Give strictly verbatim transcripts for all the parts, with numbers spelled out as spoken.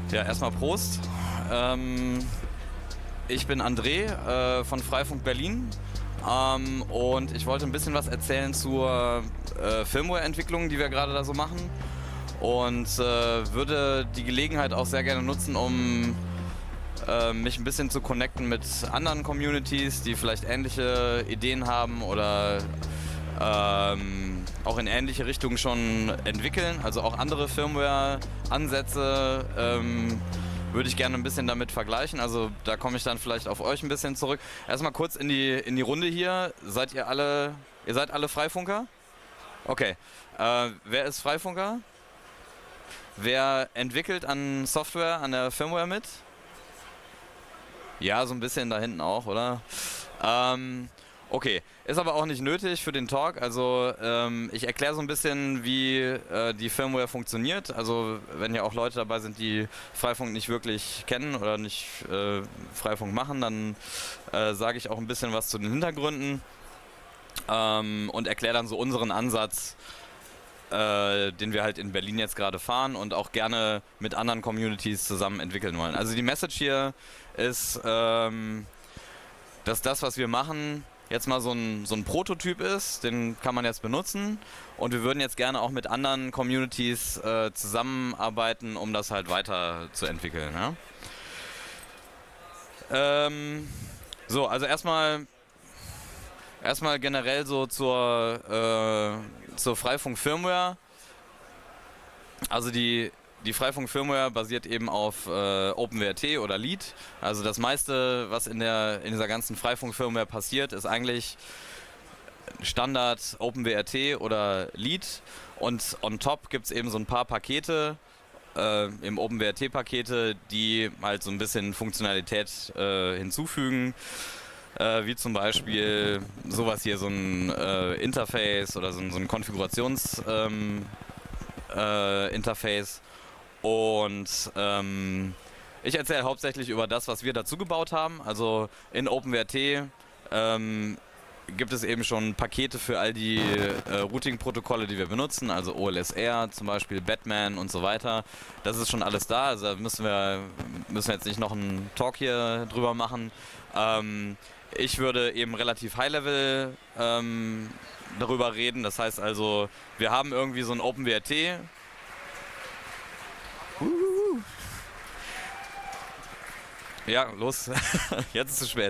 Ja, erstmal Prost. Ähm, ich bin André äh, von Freifunk Berlin ähm, und ich wollte ein bisschen was erzählen zur äh, Firmware-Entwicklung, die wir gerade da so machen, und äh, würde die Gelegenheit auch sehr gerne nutzen, um äh, mich ein bisschen zu connecten mit anderen Communities, die vielleicht ähnliche Ideen haben oder ähm, auch in ähnliche Richtungen schon entwickeln, also auch andere Firmware-Ansätze ähm, würde ich gerne ein bisschen damit vergleichen, also da komme ich dann vielleicht auf euch ein bisschen zurück. Erstmal kurz in die, in die Runde hier, seid ihr alle, ihr seid alle Freifunker? Okay, äh, wer ist Freifunker? Wer entwickelt an Software, an der Firmware mit? Ja, so ein bisschen da hinten auch, oder? Ähm, okay, ist aber auch nicht nötig für den Talk. Also ähm, ich erkläre so ein bisschen, wie äh, die Firmware funktioniert. Also wenn ja auch Leute dabei sind, die Freifunk nicht wirklich kennen oder nicht äh, Freifunk machen, dann äh, sage ich auch ein bisschen was zu den Hintergründen ähm, und erkläre dann so unseren Ansatz, Äh, den wir halt in Berlin jetzt gerade fahren und auch gerne mit anderen Communities zusammen entwickeln wollen. Also die Message hier ist, ähm, dass das, was wir machen, jetzt mal so ein, so ein Prototyp ist, den kann man jetzt benutzen, und wir würden jetzt gerne auch mit anderen Communities äh, zusammenarbeiten, um das halt weiter zu entwickeln. Ja? Ähm, so, also erstmal Erstmal generell so zur, äh, zur Freifunk-Firmware. Also die, die Freifunk-Firmware basiert eben auf äh, OpenWrt oder Lead. Also das meiste, was in, der, in dieser ganzen Freifunk-Firmware passiert, ist eigentlich Standard OpenWrt oder Lead. Und on top gibt es eben so ein paar Pakete, äh, im OpenWrt-Pakete, die halt so ein bisschen Funktionalität äh, hinzufügen. Äh, wie zum Beispiel sowas hier, so ein äh, Interface oder so ein, so ein Konfigurations-Interface. Ähm, äh, und ähm, ich erzähle hauptsächlich über das, was wir dazu gebaut haben. Also in OpenWrt ähm, gibt es eben schon Pakete für all die äh, Routing-Protokolle, die wir benutzen, also O L S R zum Beispiel, Batman und so weiter. Das ist schon alles da, also da müssen wir, müssen wir jetzt nicht noch einen Talk hier drüber machen. Ähm, Ich würde eben relativ High-Level ähm, darüber reden. Das heißt also, wir haben irgendwie so ein OpenWrt. Uhuhu. Ja, los. Jetzt ist es spät.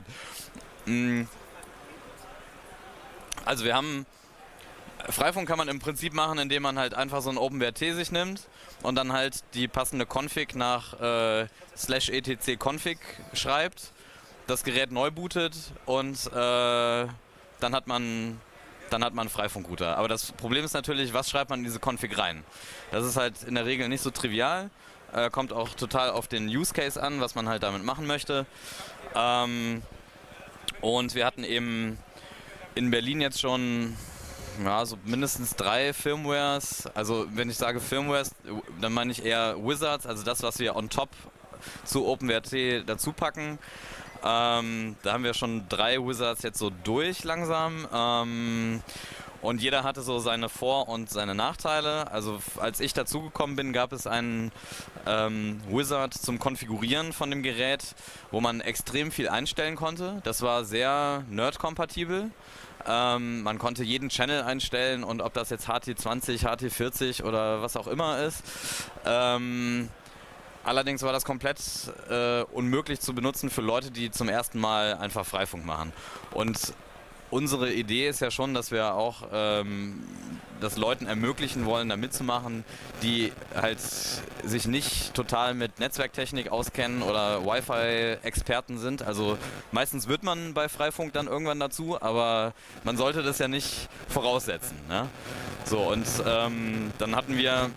Also wir haben, Freifunk kann man im Prinzip machen, indem man halt einfach so ein OpenWrt sich nimmt und dann halt die passende Config nach äh, slash etc config schreibt, das Gerät neu bootet und äh, dann hat man dann hat man einen Freifunkrouter. Aber das Problem ist natürlich, was schreibt man in diese Config rein? Das ist halt in der Regel nicht so trivial, äh, kommt auch total auf den Use Case an, was man halt damit machen möchte. Ähm, und wir hatten eben in Berlin jetzt schon ja, so mindestens drei Firmwares. Also wenn ich sage Firmwares, dann meine ich eher Wizards, also das, was wir on top zu OpenWrt dazu packen. Ähm, da haben wir schon drei Wizards jetzt so durch langsam, ähm, und jeder hatte so seine Vor- und seine Nachteile. Also als ich dazugekommen bin, gab es einen ähm, Wizard zum Konfigurieren von dem Gerät, wo man extrem viel einstellen konnte. Das war sehr nerd-kompatibel. Ähm, man konnte jeden Channel einstellen, und ob das jetzt H T zwanzig, H T vierzig oder was auch immer ist. Ähm, Allerdings war das komplett äh, unmöglich zu benutzen für Leute, die zum ersten Mal einfach Freifunk machen. Und unsere Idee ist ja schon, dass wir auch ähm, das Leuten ermöglichen wollen, da mitzumachen, die halt sich nicht total mit Netzwerktechnik auskennen oder Wi-Fi-Experten sind. Also meistens wird man bei Freifunk dann irgendwann dazu, aber man sollte das ja nicht voraussetzen. Ne? So, und ähm, dann hatten wir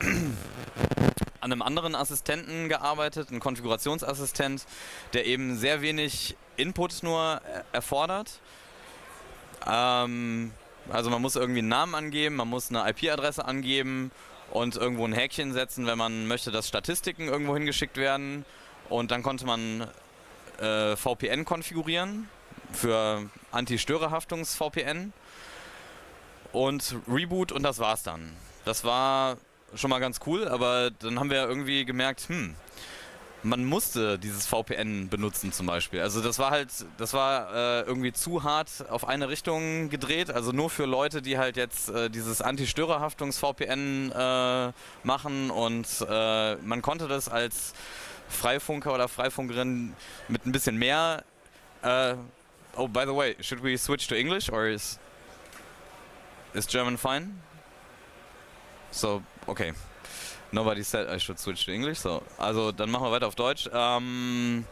an einem anderen Assistenten gearbeitet, einen Konfigurationsassistent, der eben sehr wenig Input nur erfordert. Ähm, also man muss irgendwie einen Namen angeben, man muss eine I P-Adresse angeben und irgendwo ein Häkchen setzen, wenn man möchte, dass Statistiken irgendwo hingeschickt werden. Und dann konnte man äh, V P N konfigurieren für Anti-Störerhaftungs-V P N und Reboot, und das war's dann. Das war schon mal ganz cool, aber dann haben wir irgendwie gemerkt, hm, man musste dieses V P N benutzen zum Beispiel. Also das war halt, das war äh, irgendwie zu hart auf eine Richtung gedreht. Also nur für Leute, die halt jetzt äh, dieses Anti-Störerhaftungs-V P N äh, machen und äh, man konnte das als Freifunker oder Freifunkerin mit ein bisschen mehr. Äh, oh, by the way, should we switch to English or is is German fine? So, okay. Nobody said I should switch to English, so. Also dann machen wir weiter auf Deutsch. Ähm,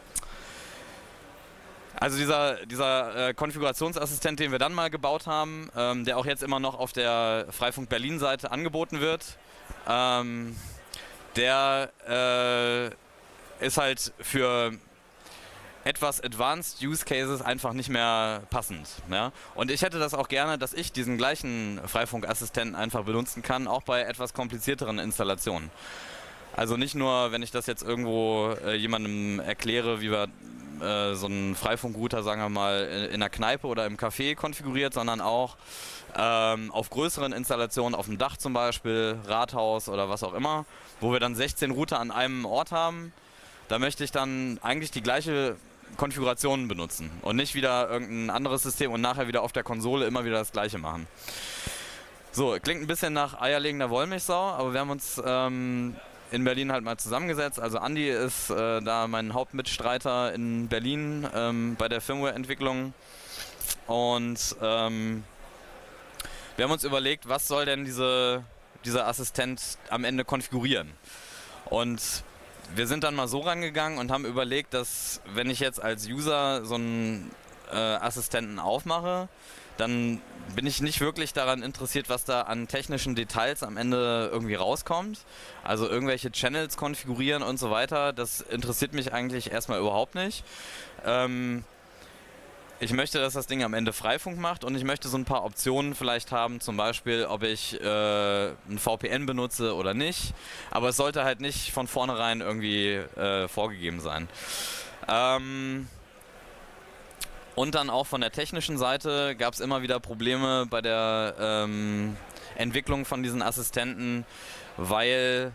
also dieser, dieser äh, Konfigurationsassistent, den wir dann mal gebaut haben, ähm, der auch jetzt immer noch auf der Freifunk Berlin Seite angeboten wird, ähm, der äh, ist halt für etwas Advanced Use Cases einfach nicht mehr passend. Ja? Und ich hätte das auch gerne, dass ich diesen gleichen Freifunkassistenten einfach benutzen kann, auch bei etwas komplizierteren Installationen. Also nicht nur, wenn ich das jetzt irgendwo äh, jemandem erkläre, wie wir äh, so einen Freifunkrouter, sagen wir mal, in einer Kneipe oder im Café konfiguriert, sondern auch ähm, auf größeren Installationen, auf dem Dach zum Beispiel, Rathaus oder was auch immer, wo wir dann sechzehn Router an einem Ort haben. Da möchte ich dann eigentlich die gleiche Konfigurationen benutzen und nicht wieder irgendein anderes System und nachher wieder auf der Konsole immer wieder das gleiche machen. So, klingt ein bisschen nach eierlegender Wollmilchsau, aber wir haben uns ähm, in Berlin halt mal zusammengesetzt. Also Andi ist äh, da mein Hauptmitstreiter in Berlin ähm, bei der Firmware-Entwicklung und ähm, wir haben uns überlegt, was soll denn diese, dieser Assistent am Ende konfigurieren. Und wir sind dann mal so rangegangen und haben überlegt, dass wenn ich jetzt als User so einen äh, Assistenten aufmache, dann bin ich nicht wirklich daran interessiert, was da an technischen Details am Ende irgendwie rauskommt. Also irgendwelche Channels konfigurieren und so weiter, das interessiert mich eigentlich erstmal überhaupt nicht. Ähm, Ich möchte, dass das Ding am Ende Freifunk macht und ich möchte so ein paar Optionen vielleicht haben, zum Beispiel, ob ich äh, ein V P N benutze oder nicht. Aber es sollte halt nicht von vornherein irgendwie äh, vorgegeben sein. Ähm und dann auch von der technischen Seite gab es immer wieder Probleme bei der ähm, Entwicklung von diesen Assistenten, weil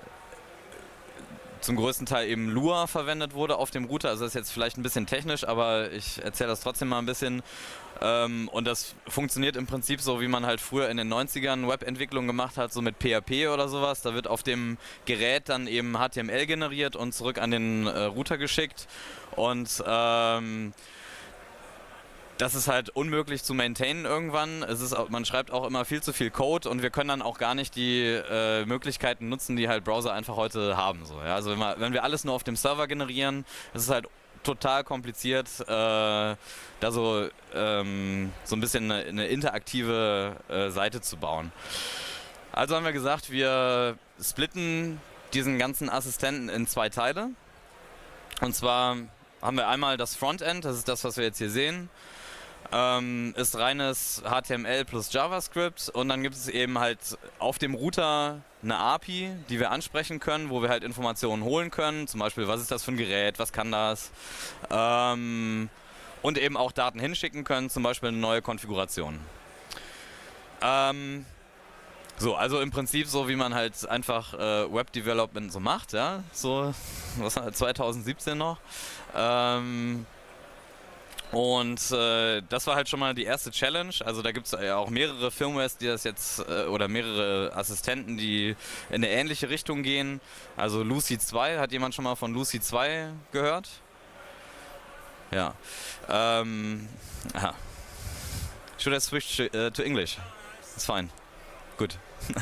zum größten Teil eben Lua verwendet wurde auf dem Router. Also das ist jetzt vielleicht ein bisschen technisch, aber ich erzähle das trotzdem mal ein bisschen. Ähm, und das funktioniert im Prinzip so, wie man halt früher in den neunzigern Webentwicklung gemacht hat, so mit P H P oder sowas. Da wird auf dem Gerät dann eben H T M L generiert und zurück an den äh, Router geschickt. Und ähm, das ist halt unmöglich zu maintainen irgendwann. Es ist, man schreibt auch immer viel zu viel Code und wir können dann auch gar nicht die äh, Möglichkeiten nutzen, die halt Browser einfach heute haben. So, ja? Also wenn wir, wenn wir alles nur auf dem Server generieren, ist es halt total kompliziert, äh, da so, ähm, so ein bisschen eine, eine interaktive äh, Seite zu bauen. Also haben wir gesagt, wir splitten diesen ganzen Assistenten in zwei Teile. Und zwar haben wir einmal das Frontend, das ist das, was wir jetzt hier sehen. Ähm, ist reines H T M L plus JavaScript und dann gibt es eben halt auf dem Router eine A P I, die wir ansprechen können, wo wir halt Informationen holen können, zum Beispiel was ist das für ein Gerät, was kann das, ähm, und eben auch Daten hinschicken können, zum Beispiel eine neue Konfiguration. Ähm, so, also im Prinzip so, wie man halt einfach äh, Web Development so macht, ja, so was zwanzig siebzehn noch. Ähm, Und äh, das war halt schon mal die erste Challenge. Also da gibt es ja auch mehrere Firmwares, die das jetzt, äh, oder mehrere Assistenten, die in eine ähnliche Richtung gehen. Also Lucy zwei, hat jemand schon mal von Lucy zwei gehört? Ja. Ähm, aha. Should I switch to, uh, to English? It's fine. Good.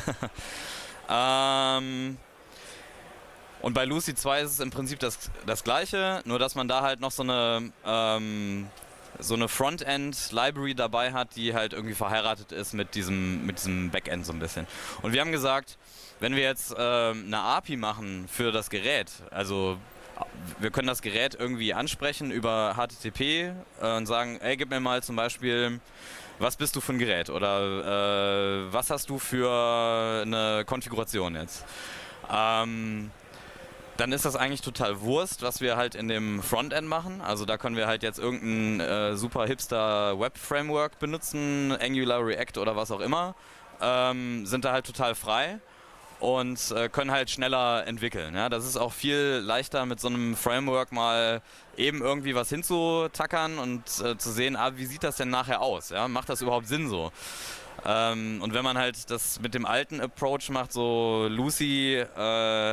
ähm... Und bei Lucy zwei ist es im Prinzip das, das gleiche, nur dass man da halt noch so eine, ähm, so eine Frontend-Library dabei hat, die halt irgendwie verheiratet ist mit diesem, mit diesem Backend so ein bisschen. Und wir haben gesagt, wenn wir jetzt ähm, eine A P I machen für das Gerät, also wir können das Gerät irgendwie ansprechen über H T T P äh, und sagen, ey, gib mir mal zum Beispiel, was bist du für ein Gerät oder äh, was hast du für eine Konfiguration jetzt? Ähm, Dann ist das eigentlich total Wurst, was wir halt in dem Frontend machen. Also da können wir halt jetzt irgendein äh, super hipster Web-Framework benutzen, Angular, React oder was auch immer. Ähm, sind da halt total frei. und äh, können halt schneller entwickeln. Ja? Das ist auch viel leichter mit so einem Framework mal eben irgendwie was hinzutackern und äh, zu sehen, ah, wie sieht das denn nachher aus? Ja? Macht das überhaupt Sinn so? Ähm, und wenn man halt das mit dem alten Approach macht, so Lucy, äh,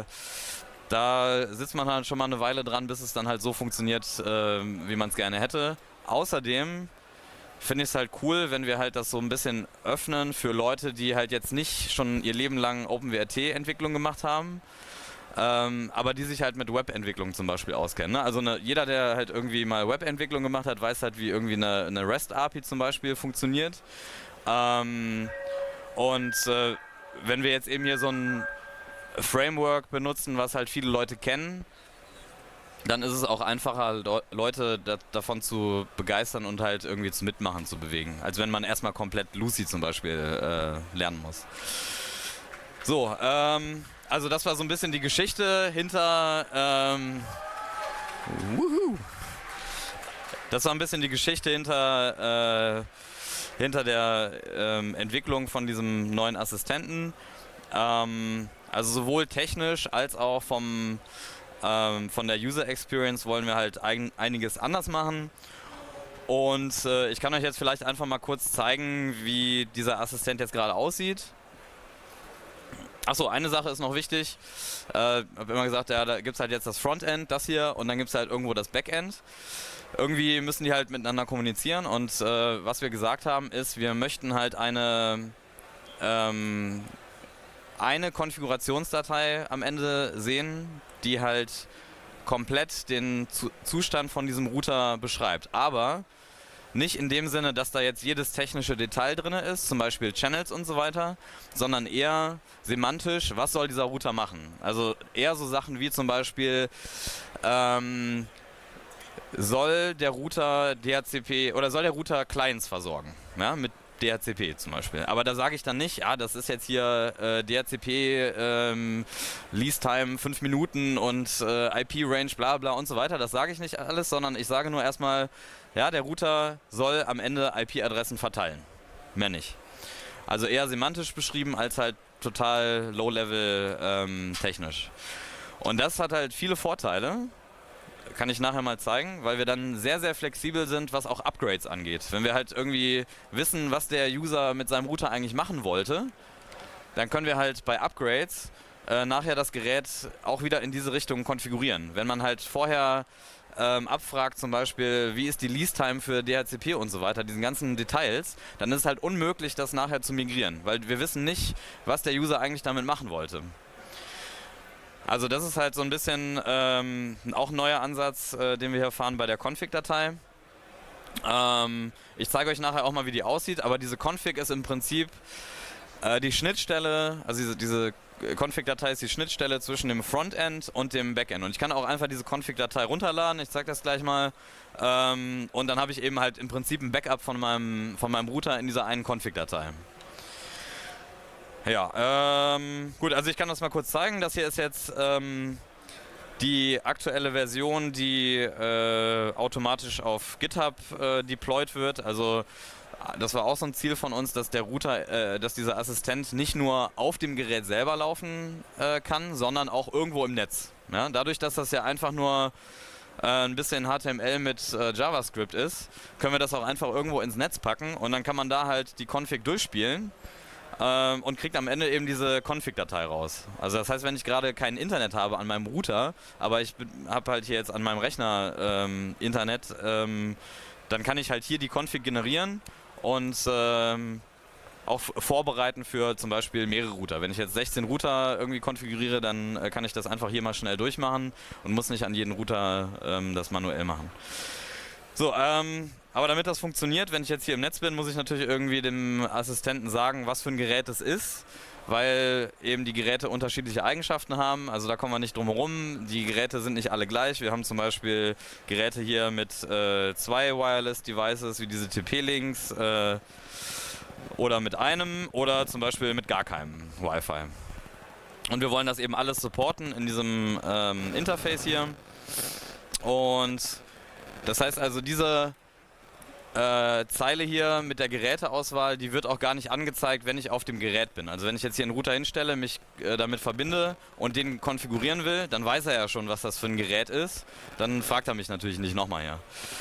da sitzt man halt schon mal eine Weile dran, bis es dann halt so funktioniert, äh, wie man es gerne hätte. Außerdem finde ich es halt cool, wenn wir halt das so ein bisschen öffnen für Leute, die halt jetzt nicht schon ihr Leben lang OpenWrt-Entwicklung gemacht haben, ähm, aber die sich halt mit Webentwicklung zum Beispiel auskennen. Ne? Also eine, jeder, der halt irgendwie mal Webentwicklung gemacht hat, weiß halt, wie irgendwie eine, eine REST-A P I zum Beispiel funktioniert. Ähm, und äh, wenn wir jetzt eben hier so ein Framework benutzen, was halt viele Leute kennen, dann ist es auch einfacher, Le Leute da davon zu begeistern und halt irgendwie zu Mitmachen zu bewegen, als wenn man erstmal komplett Lucy zum Beispiel äh, lernen muss. So, ähm, also das war so ein bisschen die Geschichte hinter, ähm, wuhu. Das war ein bisschen die Geschichte hinter, äh, hinter der ähm, Entwicklung von diesem neuen Assistenten. Ähm, also sowohl technisch als auch vom Ähm, von der User Experience wollen wir halt ein, einiges anders machen. Und äh, ich kann euch jetzt vielleicht einfach mal kurz zeigen, wie dieser Assistent jetzt gerade aussieht. Achso, eine Sache ist noch wichtig. Ich äh, habe immer gesagt, ja, da gibt es halt jetzt das Frontend, das hier, und dann gibt es halt irgendwo das Backend. Irgendwie müssen die halt miteinander kommunizieren, und äh, was wir gesagt haben ist, wir möchten halt eine ähm, eine Konfigurationsdatei am Ende sehen, die halt komplett den Zustand von diesem Router beschreibt. Aber nicht in dem Sinne, dass da jetzt jedes technische Detail drin ist, zum Beispiel Channels und so weiter, sondern eher semantisch, was soll dieser Router machen. Also eher so Sachen wie zum Beispiel, ähm, soll der Router D H C P oder soll der Router Clients versorgen, ja, mit D H C P zum Beispiel. Aber da sage ich dann nicht, ja, das ist jetzt hier äh, D H C P, ähm, Lease Time fünf Minuten und äh, I P-Range, bla bla und so weiter. Das sage ich nicht alles, sondern ich sage nur erstmal, ja, der Router soll am Ende I P-Adressen verteilen. Mehr nicht. Also eher semantisch beschrieben als halt total low-level ähm, technisch. Und das hat halt viele Vorteile. Kann ich nachher mal zeigen, weil wir dann sehr, sehr flexibel sind, was auch Upgrades angeht. Wenn wir halt irgendwie wissen, was der User mit seinem Router eigentlich machen wollte, dann können wir halt bei Upgrades äh, nachher das Gerät auch wieder in diese Richtung konfigurieren. Wenn man halt vorher ähm, abfragt, zum Beispiel, wie ist die Lease-Time für D H C P und so weiter, diesen ganzen Details, dann ist es halt unmöglich, das nachher zu migrieren, weil wir wissen nicht, was der User eigentlich damit machen wollte. Also das ist halt so ein bisschen ähm, auch ein neuer Ansatz, äh, den wir hier fahren bei der Config-Datei. Ähm, ich zeige euch nachher auch mal, wie die aussieht, aber diese Config ist im Prinzip äh, die Schnittstelle, also diese, diese Config-Datei ist die Schnittstelle zwischen dem Frontend und dem Backend. Und ich kann auch einfach diese Config-Datei runterladen, ich zeige das gleich mal. Ähm, und dann habe ich eben halt im Prinzip ein Backup von meinem, von meinem Router in dieser einen Config-Datei. Ja, ähm, gut, also ich kann das mal kurz zeigen. Das hier ist jetzt ähm, die aktuelle Version, die äh, automatisch auf GitHub äh, deployed wird. Also das war auch so ein Ziel von uns, dass der Router, äh, dass dieser Assistent nicht nur auf dem Gerät selber laufen äh, kann, sondern auch irgendwo im Netz. Ja, dadurch, dass das ja einfach nur äh, ein bisschen H T M L mit äh, JavaScript ist, können wir das auch einfach irgendwo ins Netz packen und dann kann man da halt die Config durchspielen. Ähm, und kriegt am Ende eben diese Config-Datei raus. Also das heißt, wenn ich gerade kein Internet habe an meinem Router, aber ich habe halt hier jetzt an meinem Rechner ähm, Internet, ähm, dann kann ich halt hier die Config generieren und ähm, auch vorbereiten für zum Beispiel mehrere Router. Wenn ich jetzt sechzehn Router irgendwie konfiguriere, dann äh, kann ich das einfach hier mal schnell durchmachen und muss nicht an jeden Router ähm, das manuell machen. So, ähm, aber damit das funktioniert, wenn ich jetzt hier im Netz bin, muss ich natürlich irgendwie dem Assistenten sagen, was für ein Gerät es ist, weil eben die Geräte unterschiedliche Eigenschaften haben. Also da kommen wir nicht drum herum. Die Geräte sind nicht alle gleich. Wir haben zum Beispiel Geräte hier mit äh, zwei Wireless Devices, wie diese T P-Links, äh, oder mit einem oder zum Beispiel mit gar keinem Wi-Fi. Und wir wollen das eben alles supporten in diesem ähm, Interface hier. Und das heißt also, diese äh, Zeile hier mit der Geräteauswahl, die wird auch gar nicht angezeigt, wenn ich auf dem Gerät bin. Also wenn ich jetzt hier einen Router hinstelle, mich äh, damit verbinde und den konfigurieren will, dann weiß er ja schon, was das für ein Gerät ist. Dann fragt er mich natürlich nicht nochmal hier.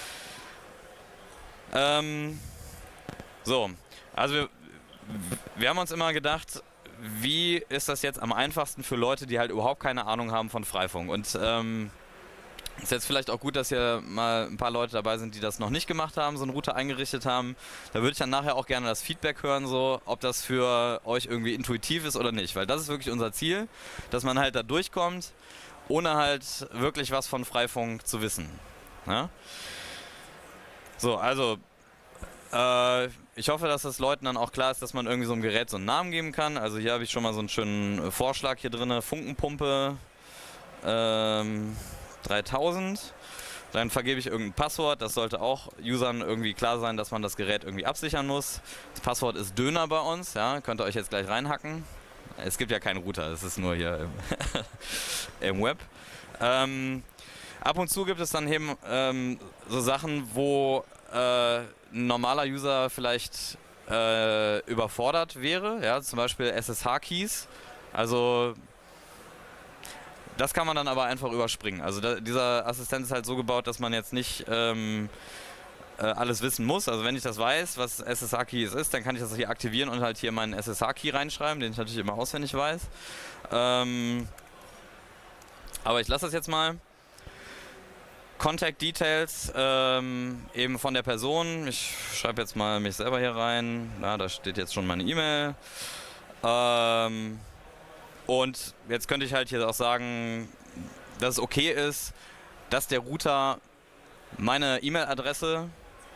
Ähm, so, also wir, wir haben uns immer gedacht, wie ist das jetzt am einfachsten für Leute, die halt überhaupt keine Ahnung haben von Freifunk. Und ähm, ist jetzt vielleicht auch gut, dass hier mal ein paar Leute dabei sind, die das noch nicht gemacht haben, so einen Router eingerichtet haben. Da würde ich dann nachher auch gerne das Feedback hören, so, ob das für euch irgendwie intuitiv ist oder nicht. Weil das ist wirklich unser Ziel, dass man halt da durchkommt, ohne halt wirklich was von Freifunk zu wissen. Ja? So, also äh, ich hoffe, dass das Leuten dann auch klar ist, dass man irgendwie so einem Gerät so einen Namen geben kann. Also hier habe ich schon mal so einen schönen Vorschlag hier drin, Funkenpumpe ähm, dreitausend. Dann vergebe ich irgendein Passwort. Das sollte auch Usern irgendwie klar sein, dass man das Gerät irgendwie absichern muss. Das Passwort ist Döner bei uns. Ja, könnt ihr euch jetzt gleich reinhacken. Es gibt ja keinen Router, es ist nur hier im, im Web. Ähm, ab und zu gibt es dann eben ähm, so Sachen, wo äh, ein normaler User vielleicht äh, überfordert wäre. Ja, zum Beispiel S S H-Keys. Also das kann man dann aber einfach überspringen. Also da, dieser Assistent ist halt so gebaut, dass man jetzt nicht ähm, äh, alles wissen muss. Also wenn ich das weiß, was S S H-Keys ist, dann kann ich das hier aktivieren und halt hier meinen S S H-Key reinschreiben, den ich natürlich immer auswendig weiß. Ähm, aber ich lasse das jetzt mal. Contact Details ähm, eben von der Person. Ich schreibe jetzt mal mich selber hier rein. Na, da steht jetzt schon meine E-Mail. Ähm, Und jetzt könnte ich halt hier auch sagen, dass es okay ist, dass der Router meine E-Mail-Adresse,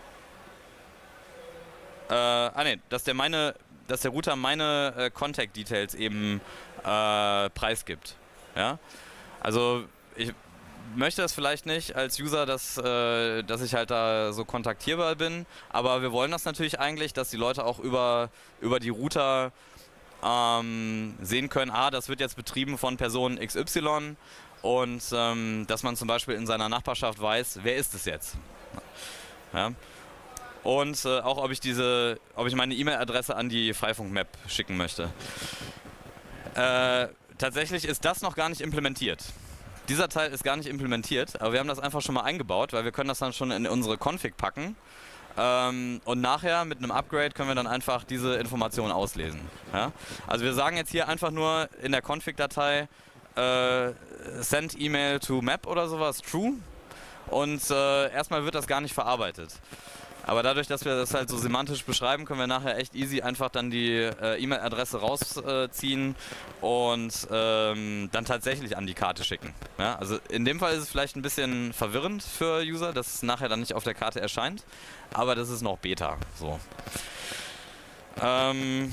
äh, ah ne, dass der meine, dass der Router meine äh, Contact Details eben äh, preisgibt. Ja? Also ich möchte das vielleicht nicht als User, dass, äh, dass ich halt da so kontaktierbar bin, aber wir wollen das natürlich eigentlich, dass die Leute auch über, über die Router Ähm, sehen können, ah, das wird jetzt betrieben von Person X Y und ähm, dass man zum Beispiel in seiner Nachbarschaft weiß, wer ist es jetzt. Ja? Und äh, auch, ob ich diese, ob ich meine E-Mail-Adresse an die Freifunk-Map schicken möchte. Äh, tatsächlich ist das noch gar nicht implementiert. Dieser Teil ist gar nicht implementiert, aber wir haben das einfach schon mal eingebaut, weil wir können das dann schon in unsere Config packen. Ähm, und nachher mit einem Upgrade können wir dann einfach diese Informationen auslesen. Ja? Also wir sagen jetzt hier einfach nur in der Config-Datei äh, send email to map oder sowas true und äh, erstmal wird das gar nicht verarbeitet. Aber dadurch, dass wir das halt so semantisch beschreiben, können wir nachher echt easy einfach dann die äh, E-Mail-Adresse rausziehen äh, und ähm, dann tatsächlich an die Karte schicken. Ja? Also in dem Fall ist es vielleicht ein bisschen verwirrend für User, dass es nachher dann nicht auf der Karte erscheint, aber das ist noch Beta. So. Ähm,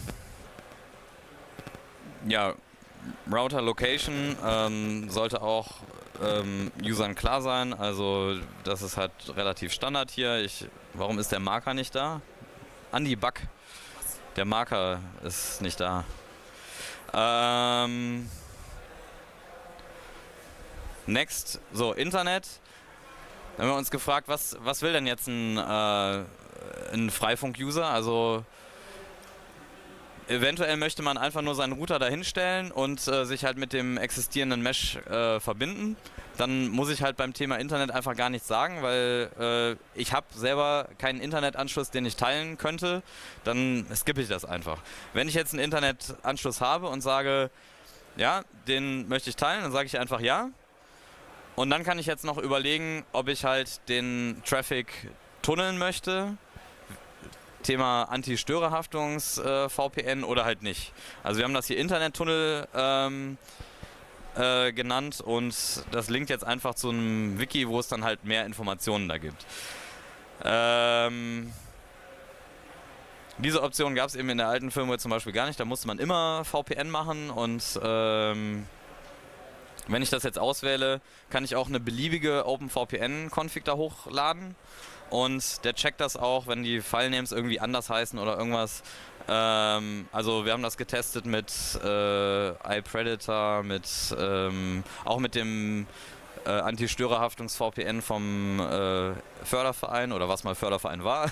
ja, Router Location ähm, sollte auch ähm, Usern klar sein, also das ist halt relativ Standard hier. Ich, warum ist der Marker nicht da? Andi, Bug. Der Marker ist nicht da. Ähm, next, so Internet. Da haben wir uns gefragt, was, was will denn jetzt ein, äh, ein Freifunk-User? Also eventuell möchte man einfach nur seinen Router dahinstellen und äh, sich halt mit dem existierenden Mesh äh, verbinden. Dann muss ich halt beim Thema Internet einfach gar nichts sagen, weil äh, ich habe selber keinen Internetanschluss, den ich teilen könnte. Dann skippe ich das einfach. Wenn ich jetzt einen Internetanschluss habe und sage, ja, den möchte ich teilen, dann sage ich einfach ja. Und dann kann ich jetzt noch überlegen, ob ich halt den Traffic tunneln möchte. Thema Anti-Störerhaftungs-V P N äh, oder halt nicht. Also wir haben das hier Internet-Tunnel ähm, äh, genannt und das linkt jetzt einfach zu einem Wiki, wo es dann halt mehr Informationen da gibt. Ähm, diese Option gab es eben in der alten Firmware zum Beispiel gar nicht. Da musste man immer V P N machen und ähm, wenn ich das jetzt auswähle, kann ich auch eine beliebige OpenVPN-Config da hochladen. Und der checkt das auch, wenn die Filenames irgendwie anders heißen oder irgendwas. Ähm, also wir haben das getestet mit äh, iPredator, mit, ähm, auch mit dem äh, Anti-Störerhaftungs-V P N vom äh, Förderverein oder was mal Förderverein war.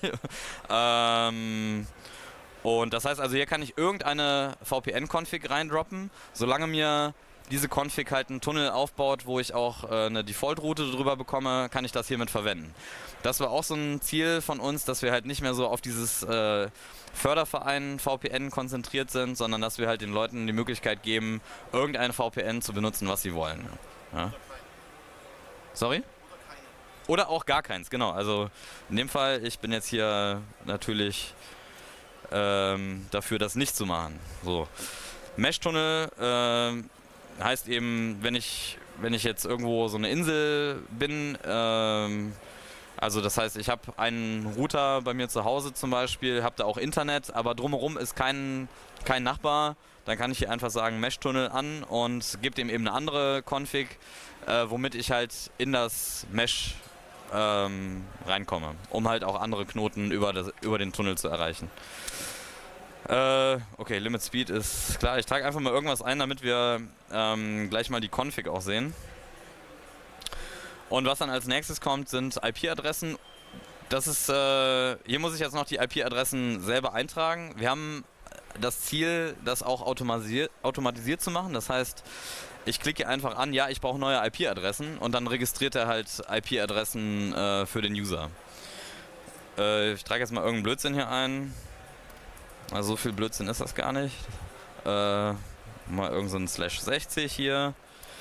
ähm, und das heißt also, hier kann ich irgendeine V P N-Config reindroppen, solange mir diese Config halt einen Tunnel aufbaut, wo ich auch äh, eine Default-Route drüber bekomme, kann ich das hiermit verwenden. Das war auch so ein Ziel von uns, dass wir halt nicht mehr so auf dieses äh, Förderverein V P N konzentriert sind, sondern dass wir halt den Leuten die Möglichkeit geben, irgendein V P N zu benutzen, was sie wollen. Ja. Sorry? Oder auch gar keins, genau. Also in dem Fall, ich bin jetzt hier natürlich ähm, dafür, das nicht zu machen. So. Mesh-Tunnel ähm, heißt eben, wenn ich, wenn ich jetzt irgendwo so eine Insel bin, ähm, also das heißt, ich habe einen Router bei mir zu Hause zum Beispiel, habe da auch Internet, aber drumherum ist kein, kein Nachbar, dann kann ich hier einfach sagen Mesh-Tunnel an und gebe dem eben eine andere Config, äh, womit ich halt in das Mesh ähm, reinkomme, um halt auch andere Knoten über, das, über den Tunnel zu erreichen. Äh, okay, Limit Speed ist klar. Ich trage einfach mal irgendwas ein, damit wir ähm, gleich mal die Config auch sehen. Und was dann als nächstes kommt, sind I P-Adressen. Das ist, äh, hier muss ich jetzt noch die I P-Adressen selber eintragen. Wir haben das Ziel, das auch automatisiert, automatisiert zu machen. Das heißt, ich klicke einfach an, ja, ich brauche neue I P-Adressen und dann registriert er halt I P-Adressen äh, für den User. Äh, ich trage jetzt mal irgendeinen Blödsinn hier ein. Also so viel Blödsinn ist das gar nicht. Äh, mal irgend so ein Slash sechzig hier.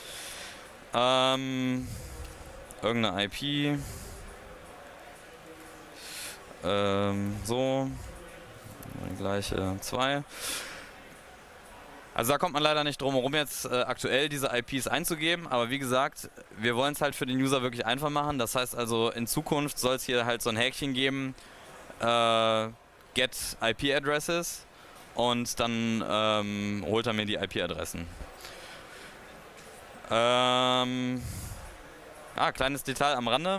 Ähm, irgendeine I P. Ähm, so. Gleiche zwei. Also da kommt man leider nicht drum herum, jetzt äh, aktuell diese I Ps einzugeben, aber wie gesagt, wir wollen es halt für den User wirklich einfach machen. Das heißt also, in Zukunft soll es hier halt so ein Häkchen geben, äh, Get I P-Addresses, und dann ähm, holt er mir die I P-Adressen. Ähm, ah, kleines Detail am Rande.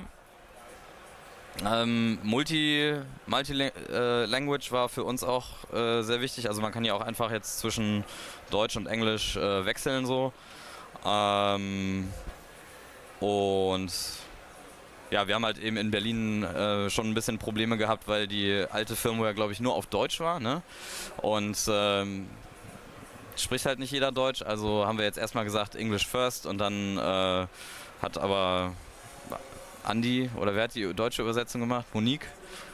Ähm, Multi, Multi-Language war für uns auch äh, sehr wichtig. Also man kann ja auch einfach jetzt zwischen Deutsch und Englisch äh, wechseln so. Ähm, und ja, wir haben halt eben in Berlin äh, schon ein bisschen Probleme gehabt, weil die alte Firmware, glaube ich, nur auf Deutsch war, ne? Und ähm, spricht halt nicht jeder Deutsch, also haben wir jetzt erstmal gesagt English first, und dann äh, hat aber Andi, oder wer hat die deutsche Übersetzung gemacht? Monique?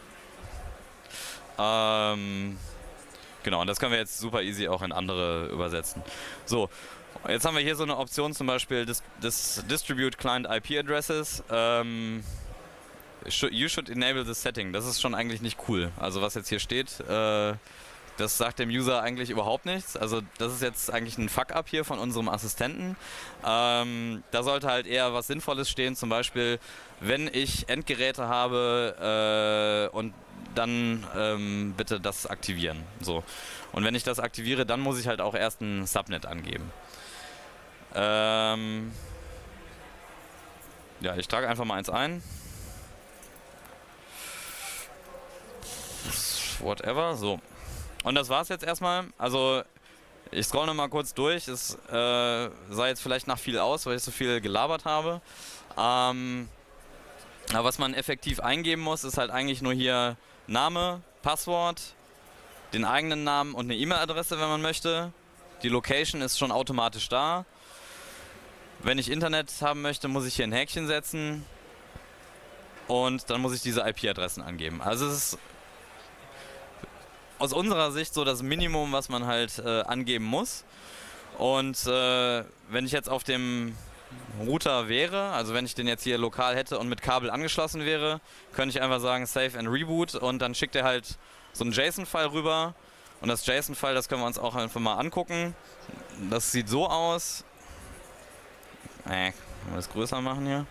Ähm, genau, und das können wir jetzt super easy auch in andere übersetzen. So, jetzt haben wir hier so eine Option, zum Beispiel das, das Distribute Client I P Addresses. Ähm, you should enable this setting. Das ist schon eigentlich nicht cool. Also was jetzt hier steht, äh, das sagt dem User eigentlich überhaupt nichts. Also das ist jetzt eigentlich ein Fuck-up hier von unserem Assistenten. Ähm, da sollte halt eher was Sinnvolles stehen, zum Beispiel, wenn ich Endgeräte habe äh, und dann ähm, bitte das aktivieren. So. Und wenn ich das aktiviere, dann muss ich halt auch erst ein Subnet angeben. Ähm ja, ich trage einfach mal eins ein. Whatever, so. Und das war's jetzt erstmal. Also ich scroll noch mal kurz durch. Es äh, sah jetzt vielleicht nach viel aus, weil ich so viel gelabert habe. Ähm, aber was man effektiv eingeben muss, ist halt eigentlich nur hier Name, Passwort, den eigenen Namen und eine E-Mail-Adresse, wenn man möchte. Die Location ist schon automatisch da. Wenn ich Internet haben möchte, muss ich hier ein Häkchen setzen. Und dann muss ich diese I P-Adressen angeben. Also es ist aus unserer Sicht so das Minimum, was man halt äh, angeben muss. Und äh, wenn ich jetzt auf dem Router wäre, also wenn ich den jetzt hier lokal hätte und mit Kabel angeschlossen wäre, könnte ich einfach sagen Save and Reboot, und dann schickt er halt so einen JSON-File rüber. Und das JSON-File, das können wir uns auch einfach mal angucken. Das sieht so aus. Äh, können wir das größer machen hier?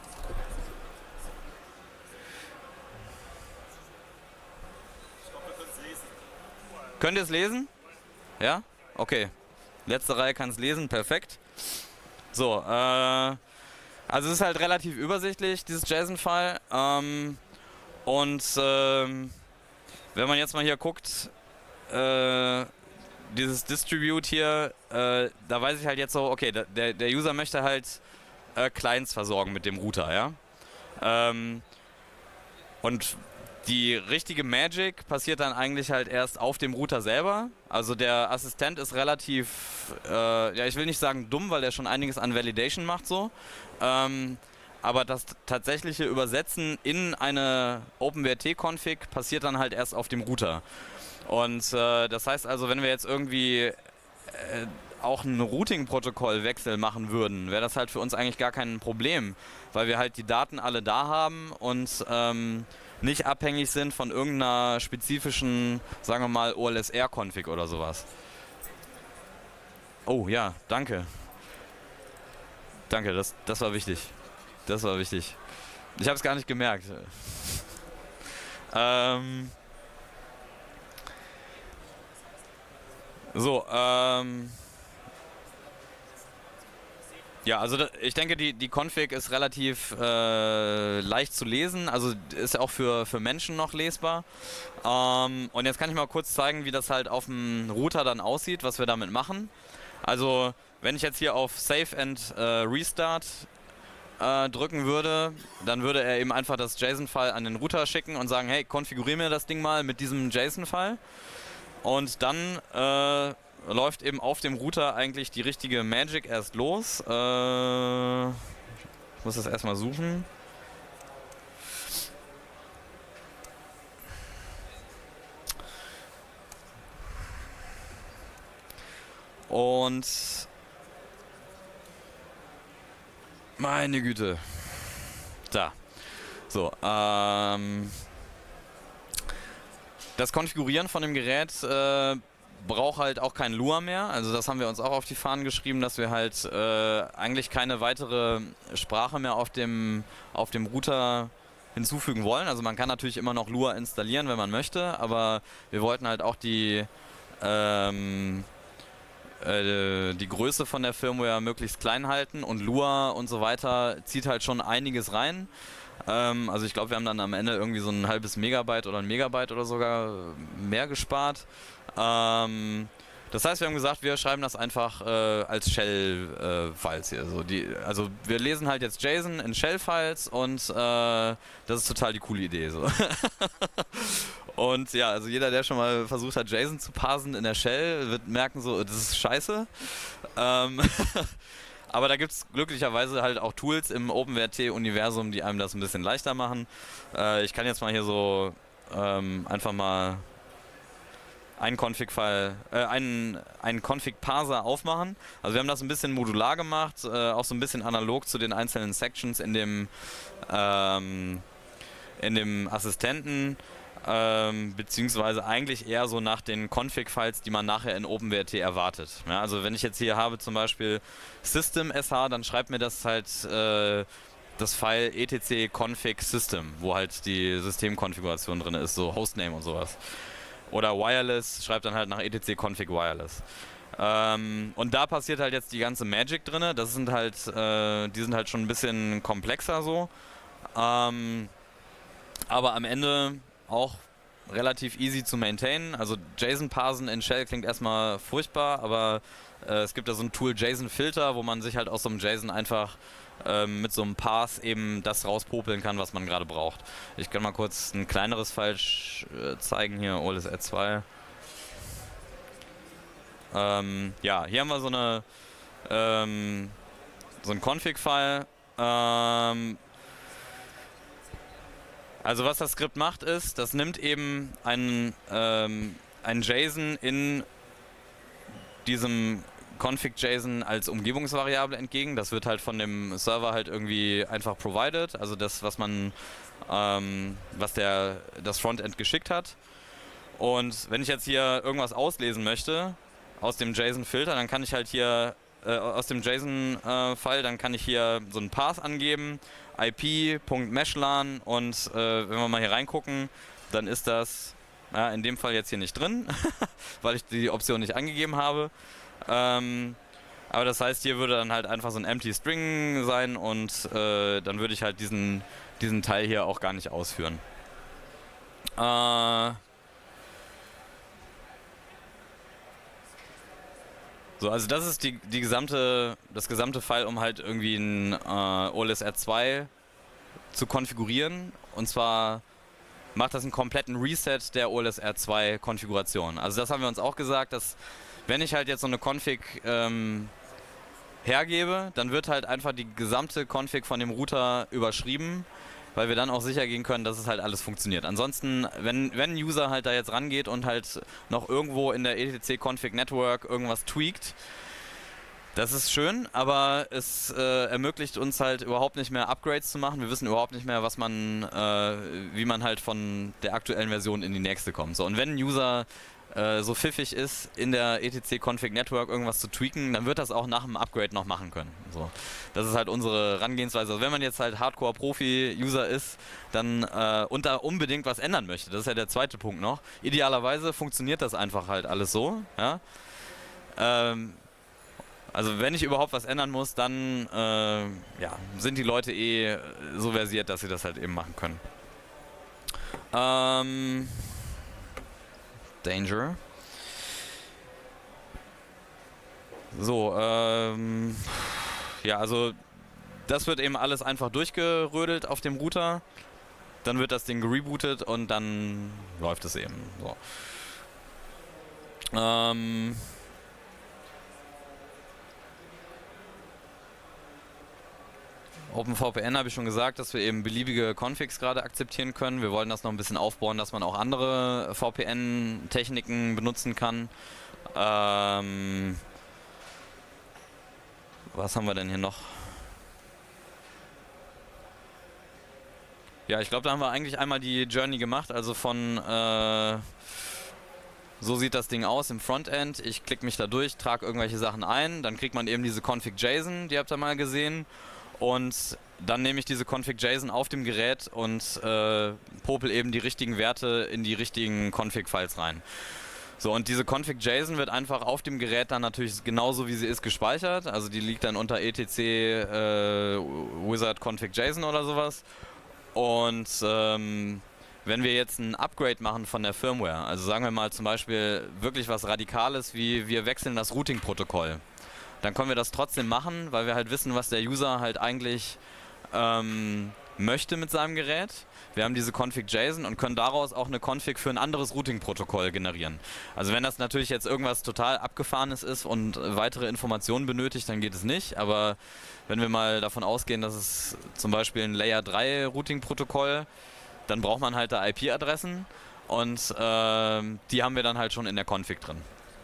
Könnt ihr es lesen? Ja? Okay. Letzte Reihe kann es lesen, perfekt. So, äh, also es ist halt relativ übersichtlich, dieses JSON-File. Ähm, und ähm, wenn man jetzt mal hier guckt, äh, dieses Distribute hier, äh, da weiß ich halt jetzt so, okay, der, der User möchte halt äh, Clients versorgen mit dem Router, ja. Ähm, und die richtige Magic passiert dann eigentlich halt erst auf dem Router selber. Also der Assistent ist relativ, äh, ja ich will nicht sagen dumm, weil er schon einiges an Validation macht so. Ähm, aber das tatsächliche Übersetzen in eine OpenWrt-Config passiert dann halt erst auf dem Router. Und äh, das heißt also, wenn wir jetzt irgendwie äh, auch ein Routing-Protokollwechsel machen würden, wäre das halt für uns eigentlich gar kein Problem, weil wir halt die Daten alle da haben und ähm, nicht abhängig sind von irgendeiner spezifischen, sagen wir mal, O L S R-Config oder sowas. Oh ja, danke. Danke, das, das war wichtig. Das war wichtig. Ich habe es gar nicht gemerkt. ähm... So, ähm... ja, also da, ich denke, die, die Config ist relativ äh, leicht zu lesen, also ist ja auch für, für Menschen noch lesbar. Ähm, und jetzt kann ich mal kurz zeigen, wie das halt auf dem Router dann aussieht, was wir damit machen. Also, wenn ich jetzt hier auf Save and äh, Restart äh, drücken würde, dann würde er eben einfach das JSON-File an den Router schicken und sagen, hey, konfiguriere mir das Ding mal mit diesem JSON-File. Und dann äh, läuft eben auf dem Router eigentlich die richtige Magic erst los. Äh, ich muss das erstmal suchen. Und meine Güte. Da. So, ähm... das Konfigurieren von dem Gerät äh, braucht halt auch kein Lua mehr. Also das haben wir uns auch auf die Fahnen geschrieben, dass wir halt äh, eigentlich keine weitere Sprache mehr auf dem, auf dem Router hinzufügen wollen. Also man kann natürlich immer noch Lua installieren, wenn man möchte, aber wir wollten halt auch die, ähm, äh, die Größe von der Firmware möglichst klein halten und Lua und so weiter zieht halt schon einiges rein. Ähm, also ich glaube, wir haben dann am Ende irgendwie so ein halbes Megabyte oder ein Megabyte oder sogar mehr gespart. Ähm, das heißt, wir haben gesagt, wir schreiben das einfach äh, als Shell-Files äh, hier. So die, also wir lesen halt jetzt JSON in Shell-Files und äh, das ist total die coole Idee. So. Und ja, also jeder, der schon mal versucht hat, JSON zu parsen in der Shell, wird merken so, das ist scheiße. Ähm Aber da gibt es glücklicherweise halt auch Tools im OpenWrt-Universum, die einem das ein bisschen leichter machen. Äh, ich kann jetzt mal hier so ähm, einfach mal einen Config-File, äh, einen, einen Config-Parser aufmachen. Also wir haben das ein bisschen modular gemacht, äh, auch so ein bisschen analog zu den einzelnen Sections in dem, ähm, in dem Assistenten. Ähm, beziehungsweise eigentlich eher so nach den Config-Files, die man nachher in OpenWrt erwartet. Ja, also wenn ich jetzt hier habe zum Beispiel System.sh, dann schreibt mir das halt äh, das File etc config system, wo halt die Systemkonfiguration drin ist, so Hostname und sowas. Oder Wireless, schreibt dann halt nach etc config wireless. Ähm, und da passiert halt jetzt die ganze Magic drin. Das sind halt, äh, die sind halt schon ein bisschen komplexer so. Ähm, aber am Ende auch relativ easy zu maintainen. Also JSON-Parsen in Shell klingt erstmal furchtbar, aber äh, es gibt da so ein Tool JSON-Filter, wo man sich halt aus so einem JSON einfach ähm, mit so einem Parse eben das rauspopeln kann, was man gerade braucht. Ich kann mal kurz ein kleineres File äh, zeigen, hier O L S R zwei. Ähm, ja, hier haben wir so eine ähm, so ein Config-File. Ähm, Also was das Skript macht ist, das nimmt eben einen, ähm, einen JSON in diesem Config-JSON als Umgebungsvariable entgegen. Das wird halt von dem Server halt irgendwie einfach provided, also das, was man, ähm, was der, das Frontend geschickt hat. Und wenn ich jetzt hier irgendwas auslesen möchte aus dem JSON-Filter, dann kann ich halt hier äh, aus dem JSON-File, äh, dann kann ich hier so einen Path angeben, I P.meshlan und äh, wenn wir mal hier reingucken, dann ist das ja, in dem Fall jetzt hier nicht drin, weil ich die Option nicht angegeben habe. Ähm, aber das heißt, hier würde dann halt einfach so ein empty string sein und äh, dann würde ich halt diesen, diesen Teil hier auch gar nicht ausführen. Äh, So, also das ist die, die gesamte, das gesamte File, um halt irgendwie ein äh, O L S R zwei zu konfigurieren. Und zwar macht das einen kompletten Reset der O L S R zwei Konfiguration. Also das haben wir uns auch gesagt, dass wenn ich halt jetzt so eine Config ähm, hergebe, dann wird halt einfach die gesamte Config von dem Router überschrieben, weil wir dann auch sicher gehen können, dass es halt alles funktioniert. Ansonsten, wenn, wenn ein User halt da jetzt rangeht und halt noch irgendwo in der E T C-Config Network irgendwas tweakt, das ist schön, aber es äh, ermöglicht uns halt überhaupt nicht mehr Upgrades zu machen. Wir wissen überhaupt nicht mehr, was man, äh, wie man halt von der aktuellen Version in die nächste kommt. So, und wenn ein User äh, so pfiffig ist, in der E T C-Config Network irgendwas zu tweaken, dann wird das auch nach dem Upgrade noch machen können. So, das ist halt unsere Herangehensweise. Also wenn man jetzt halt Hardcore-Profi-User ist, dann äh, und da unbedingt was ändern möchte, das ist ja der zweite Punkt noch. Idealerweise funktioniert das einfach halt alles so. Ja? Ähm, Also wenn ich überhaupt was ändern muss, dann äh, ja, sind die Leute eh so versiert, dass sie das halt eben machen können. Ähm, Danger. So, ähm, ja, also das wird eben alles einfach durchgerödelt auf dem Router. Dann wird das Ding gerebootet und dann läuft es eben. So. Ähm, OpenVPN habe ich schon gesagt, dass wir eben beliebige Configs gerade akzeptieren können. Wir wollen das noch ein bisschen aufbauen, dass man auch andere V P N-Techniken benutzen kann. Ähm, was haben wir denn hier noch? Ja, ich glaube, da haben wir eigentlich einmal die Journey gemacht, also von äh, so sieht das Ding aus im Frontend. Ich klicke mich da durch, trage irgendwelche Sachen ein, dann kriegt man eben diese Config.json, die habt ihr mal gesehen. Und dann nehme ich diese Config.json auf dem Gerät und äh, popel eben die richtigen Werte in die richtigen Config-Files rein. So, und diese Config.json wird einfach auf dem Gerät dann natürlich genauso wie sie ist gespeichert. Also die liegt dann unter etc äh, wizard config.json oder sowas. Und ähm, wenn wir jetzt ein Upgrade machen von der Firmware, also sagen wir mal zum Beispiel wirklich was Radikales, wie wir wechseln das Routing-Protokoll, dann können wir das trotzdem machen, weil wir halt wissen, was der User halt eigentlich ähm, möchte mit seinem Gerät. Wir haben diese Config.json und können daraus auch eine Config für ein anderes Routing-Protokoll generieren. Also wenn das natürlich jetzt irgendwas total Abgefahrenes ist und weitere Informationen benötigt, dann geht es nicht. Aber wenn wir mal davon ausgehen, dass es zum Beispiel ein Layer drei Routing-Protokoll, dann braucht man halt da I P-Adressen und äh, die haben wir dann halt schon in der Config drin.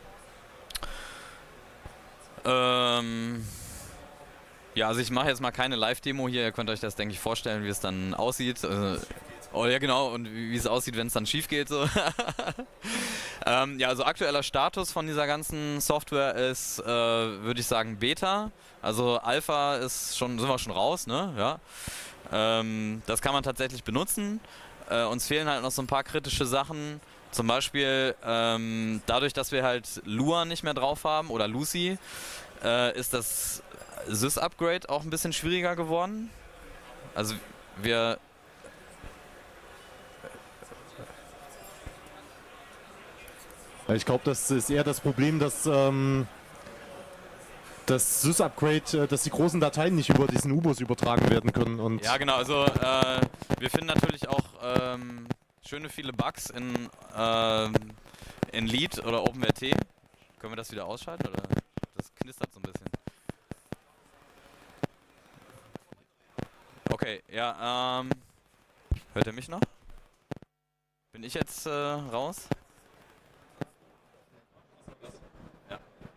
Ähm, ja, also ich mache jetzt mal keine Live-Demo hier, ihr könnt euch das, denke ich, vorstellen, wie es dann aussieht. Äh, oh ja, genau, und wie, wie es aussieht, wenn es dann schief geht. So. ähm, ja, also aktueller Status von dieser ganzen Software ist, äh, würde ich sagen, Beta. Also Alpha ist schon, sind wir schon raus, ne? Ja. Ähm, das kann man tatsächlich benutzen. Äh, uns fehlen halt noch so ein paar kritische Sachen. Zum Beispiel ähm, dadurch, dass wir halt Lua nicht mehr drauf haben oder Lucy, äh, ist das Sys-Upgrade auch ein bisschen schwieriger geworden. Also wir... Ich glaube, das ist eher das Problem, dass ähm, das Sys-Upgrade, dass die großen Dateien nicht über diesen U-Bus übertragen werden können. Und ja genau, also äh, wir finden natürlich auch ähm, schöne viele Bugs in, ähm, in Lead oder OpenWrt. Können wir das wieder ausschalten oder das knistert so ein bisschen? Okay, ja, ähm, hört ihr mich noch? Bin ich jetzt äh, raus? Ja.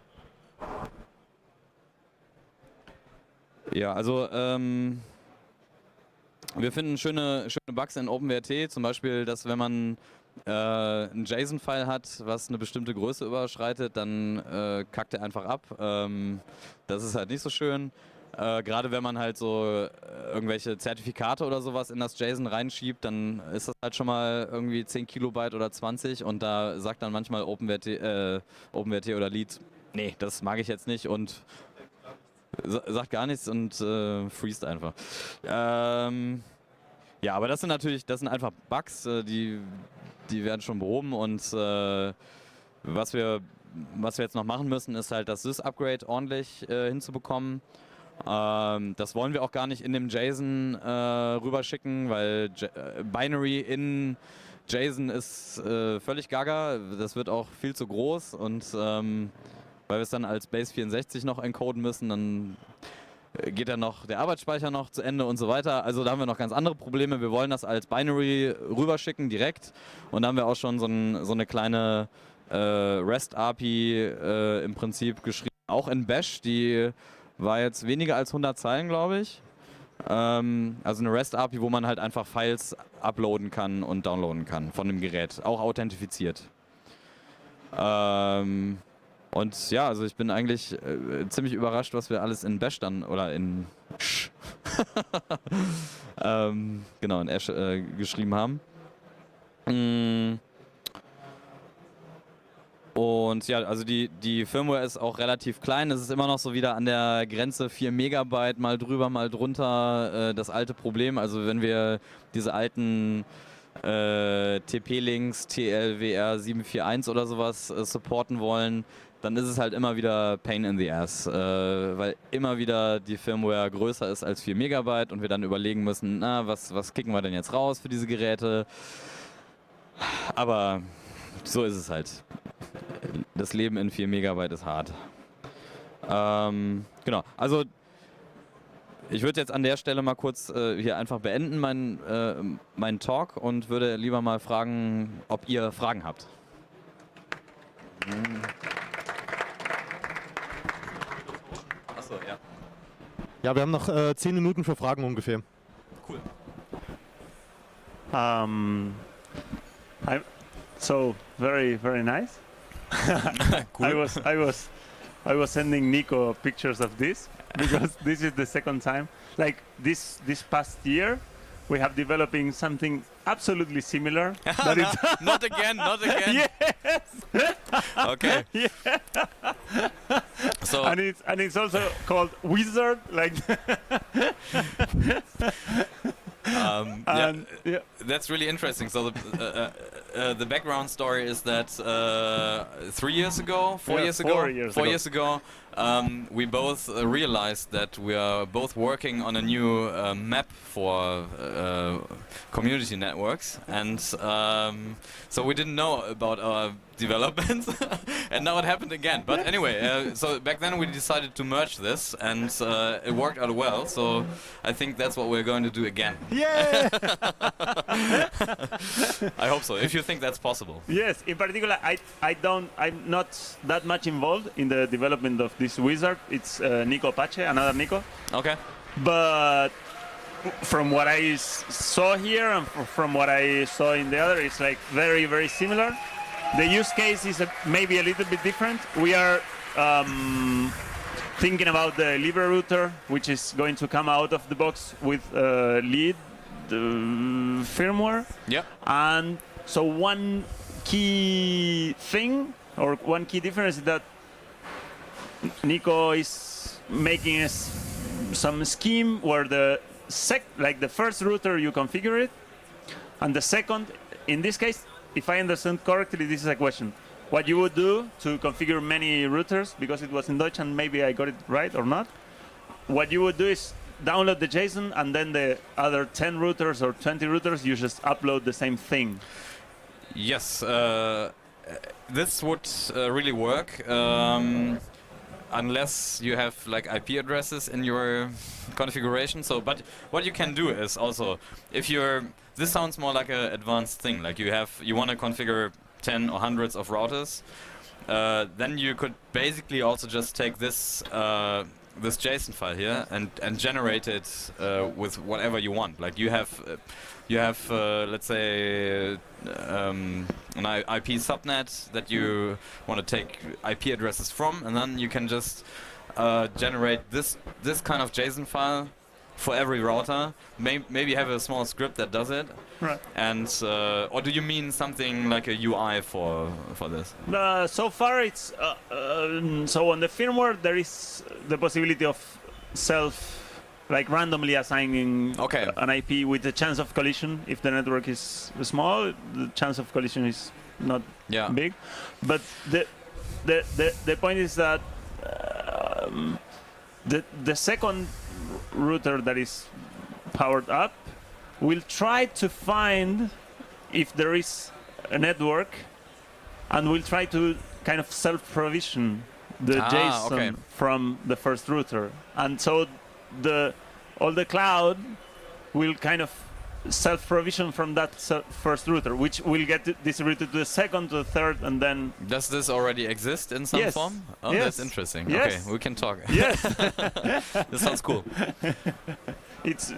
Ja, also ähm, wir finden schöne, schöne Bugs in OpenWrt, zum Beispiel, dass wenn man äh, ein JSON-File hat, was eine bestimmte Größe überschreitet, dann äh, kackt er einfach ab. Ähm, das ist halt nicht so schön. Äh, Gerade wenn man halt so äh, irgendwelche Zertifikate oder sowas in das JSON reinschiebt, dann ist das halt schon mal irgendwie zehn Kilobyte oder zwanzig und da sagt dann manchmal OpenWrt, äh, OpenWrt oder Lead, nee, das mag ich jetzt nicht und sagt gar nichts und äh, freest einfach. Ähm, ja, aber das sind natürlich, das sind einfach Bugs, äh, die, die werden schon behoben und äh, was wir was wir jetzt noch machen müssen, ist halt das Sys-Upgrade ordentlich äh, hinzubekommen. Ähm, das wollen wir auch gar nicht in dem JSON äh, rüberschicken, weil J äh, Binary in JSON ist äh, völlig gaga. Das wird auch viel zu groß und ähm, weil wir es dann als Base vierundsechzig noch encoden müssen, dann geht dann noch der Arbeitsspeicher noch zu Ende und so weiter. Also da haben wir noch ganz andere Probleme. Wir wollen das als Binary rüberschicken direkt und da haben wir auch schon so, ein, so eine kleine äh, REST-A P I äh, im Prinzip geschrieben, auch in Bash, die war jetzt weniger als hundert Zeilen, glaube ich. Ähm, also eine REST-A P I, wo man halt einfach Files uploaden kann und downloaden kann von dem Gerät, auch authentifiziert. Ähm, Und ja, also ich bin eigentlich äh, ziemlich überrascht, was wir alles in Bash dann, oder in Sh ähm, genau, in Ash äh, geschrieben haben. Mm. Und ja, also die, die Firmware ist auch relativ klein. Es ist immer noch so wieder an der Grenze vier Megabyte, mal drüber, mal drunter, äh, das alte Problem. Also wenn wir diese alten äh, T P-Links, T L W R sieben vier eins oder sowas äh, supporten wollen, dann ist es halt immer wieder Pain in the Ass, äh, weil immer wieder die Firmware größer ist als vier Megabyte und wir dann überlegen müssen, na, was, was kicken wir denn jetzt raus für diese Geräte? Aber so ist es halt. Das Leben in vier Megabyte ist hart. Ähm, genau, also ich würde jetzt an der Stelle mal kurz äh, hier einfach beenden, meinen äh, mein Talk, und würde lieber mal fragen, ob ihr Fragen habt. Hm. Achso, ja. Ja, wir haben noch äh, zehn Minuten für Fragen ungefähr. Cool. Um, I'm so very very nice. Cool. I was I was I was sending Nico pictures of this because this is the second time. Like this this past year, we have developing something absolutely similar. That is Not again, not again. yes. Okay. Yeah. So And it's and it's also called Wizard. Like. um, yeah, and, yeah. that's really interesting. So the uh, uh, uh, the background story is that uh, three years ago, four Yeah, years four ago, years four ago. years ago, um, we both uh, realized that we are both working on a new uh, map for uh, community networks, and um, so we didn't know about our development, and now it happened again. But anyway, uh, so back then we decided to merge this, and uh, it worked out well. So I think that's what we're going to do again. Yeah. I hope so. If you think that's possible. Yes, in particular, I I don't I'm not that much involved in the development of this wizard. It's uh, Nico Pache, another Nico. Okay. But from what I s- saw here and fr- from what I saw in the other, it's like very very similar. The use case is a, maybe a little bit different. We are um, thinking about the Libre router, which is going to come out of the box with uh, lead uh, firmware. Yeah. And so one key thing or one key difference is that Nico is making us some scheme where the sec like the first router you configure it, and the second, in this case, if I understand correctly, this is a question. What you would do to configure many routers, because it was in Dutch and maybe I got it right or not. What you would do is download the JSON, and then the other ten routers or twenty routers, you just upload the same thing. Yes, uh, this would uh, really work, um, unless you have like I P addresses in your configuration. So, but what you can do is also, if you're, this sounds more like an advanced thing. Like you have, you want to configure ten or hundreds of routers, uh, then you could basically also just take this uh, this JSON file here and and generate it uh, with whatever you want. Like you have. Uh, You have, uh, let's say, um, an I IP subnet that you want to take I P addresses from, and then you can just uh, generate this this kind of JSON file for every router. May maybe have a small script that does it. Right. And uh, or do you mean something like a U I for for this? Uh, so far, it's uh, um, so on the firmware there is the possibility of self. Like randomly assigning Okay. an I P with the chance of collision. If the network is small, the chance of collision is not Yeah. big. But the the, the, the point is that um, the, the second router that is powered up will try to find if there is a network, and will try to kind of self-provision the Ah, JSON okay. from the first router. And so the all the cloud will kind of self-provision from that se- first router, which will get distributed to the second, to the third, and then... Does this already exist in some Yes. form? Oh, Yes. that's interesting. Yes. Okay, we can talk. Yes, This sounds cool. it's...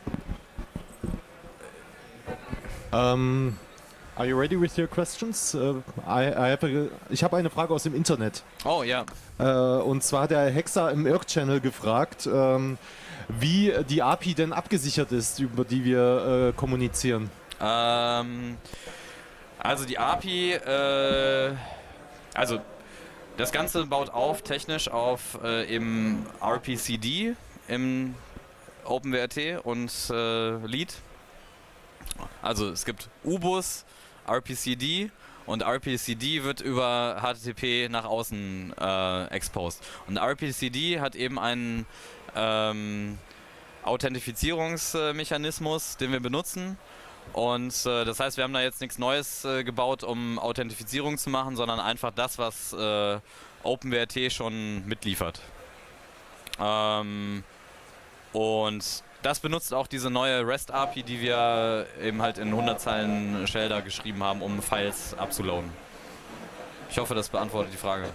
Ähm, are you ready with your questions? Uh, I, I have a, ich habe eine Frage aus dem Internet. Oh, ja. Äh, und zwar hat der Hexer im Irk-Channel gefragt, ähm, wie die A P I denn abgesichert ist, über die wir äh, kommunizieren. Ähm, also die A P I, äh, also das Ganze baut auf technisch auf äh, im R P C D, im OpenWrt und äh, Lead. Also es gibt U-Bus, R P C D und R P C D wird über H T T P nach außen äh, exposed. Und R P C D hat eben einen ähm, Authentifizierungsmechanismus, den wir benutzen. Und äh, das heißt, wir haben da jetzt nichts Neues äh, gebaut, um Authentifizierung zu machen, sondern einfach das, was äh, OpenWrt schon mitliefert. Ähm, und das benutzt auch diese neue REST-A P I, die wir eben halt in hundert Zeilen Shell da geschrieben haben, um Files abzuladen. Ich hoffe, das beantwortet die Frage.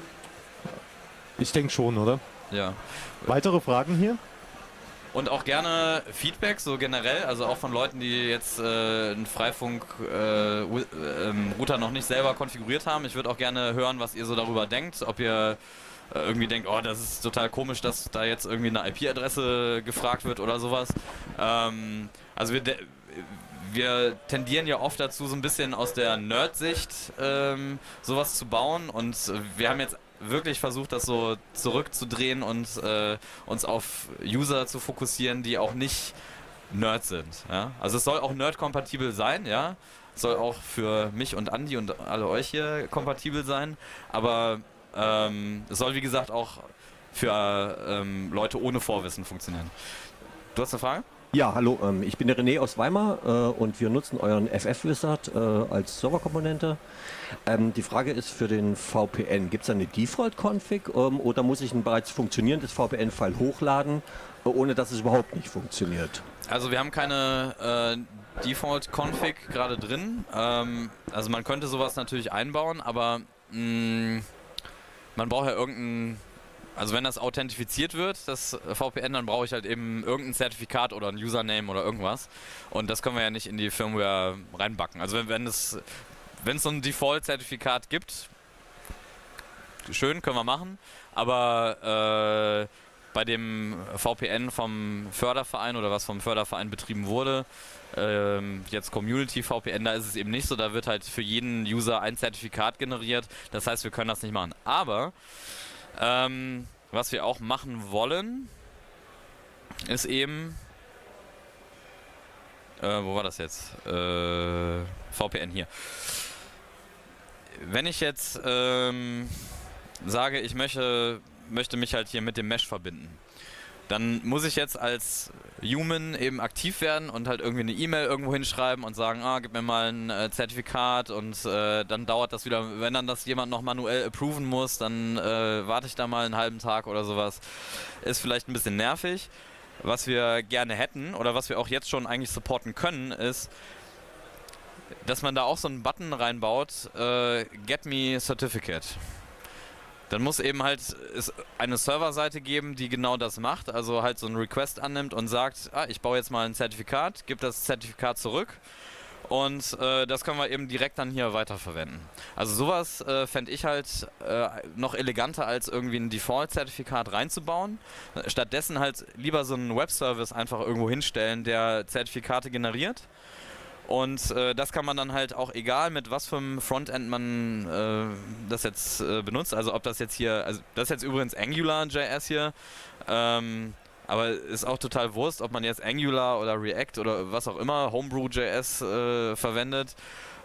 Ich denke schon, oder? Ja. Weitere Fragen hier? Und auch gerne Feedback, so generell, also auch von Leuten, die jetzt äh, einen Freifunk-Router äh, ähm, noch nicht selber konfiguriert haben. Ich würde auch gerne hören, was ihr so darüber denkt, ob ihr äh, irgendwie denkt, oh, das ist total komisch, dass da jetzt irgendwie eine I P-Adresse gefragt wird oder sowas. Ähm, also wir, de- wir tendieren ja oft dazu, so ein bisschen aus der Nerd-Sicht ähm, sowas zu bauen, und äh, wir haben jetzt wirklich versucht, das so zurückzudrehen und äh, uns auf User zu fokussieren, die auch nicht Nerd sind. Ja? Also es soll auch Nerd-kompatibel sein, ja. Es soll auch für mich und Andi und alle euch hier kompatibel sein, aber ähm, es soll, wie gesagt, auch für ähm, Leute ohne Vorwissen funktionieren. Du hast eine Frage? Ja, hallo, ähm, ich bin der René aus Weimar äh, und wir nutzen euren F F-Wizard äh, als Serverkomponente. Ähm, die Frage ist für den V P N, gibt es eine Default-Config ähm, oder muss ich ein bereits funktionierendes V P N-File hochladen, äh, ohne dass es überhaupt nicht funktioniert? Also wir haben keine äh, Default-Config gerade drin. Ähm, also man könnte sowas natürlich einbauen, aber mh, man braucht ja irgendein... Also wenn das authentifiziert wird, das V P N, dann brauche ich halt eben irgendein Zertifikat oder ein Username oder irgendwas. Und das können wir ja nicht in die Firmware reinbacken. Also wenn, wenn es wenn es so ein Default-Zertifikat gibt, schön, können wir machen. Aber äh, bei dem V P N vom Förderverein oder was vom Förderverein betrieben wurde, äh, jetzt Community V P N, da ist es eben nicht so. Da wird halt für jeden User ein Zertifikat generiert. Das heißt, wir können das nicht machen. Aber Ähm, was wir auch machen wollen, ist eben, äh, wo war das jetzt? Äh, V P N hier. Wenn ich jetzt ähm, sage, ich möchte, möchte mich halt hier mit dem Mesh verbinden, dann muss ich jetzt als Human eben aktiv werden und halt irgendwie eine E-Mail irgendwo hinschreiben und sagen, ah, gib mir mal ein äh, Zertifikat, und äh, dann dauert das wieder, wenn dann das jemand noch manuell approven muss, dann äh, warte ich da mal einen halben Tag oder sowas. Ist vielleicht ein bisschen nervig. Was wir gerne hätten oder was wir auch jetzt schon eigentlich supporten können, ist, dass man da auch so einen Button reinbaut, äh, Get Me Certificate. Dann muss eben halt es eine Serverseite geben, die genau das macht, also halt so einen Request annimmt und sagt, ah, ich baue jetzt mal ein Zertifikat, gib das Zertifikat zurück, und äh, das können wir eben direkt dann hier weiterverwenden. Also sowas äh, fände ich halt äh, noch eleganter, als irgendwie ein Default-Zertifikat reinzubauen. Stattdessen halt lieber so einen Webservice einfach irgendwo hinstellen, der Zertifikate generiert. Und äh, das kann man dann halt auch, egal mit was für einem Frontend man äh, das jetzt äh, benutzt, also ob das jetzt hier, also das ist jetzt übrigens AngularJS hier, ähm, aber ist auch total Wurst, ob man jetzt Angular oder React oder was auch immer, Homebrew.js äh, verwendet.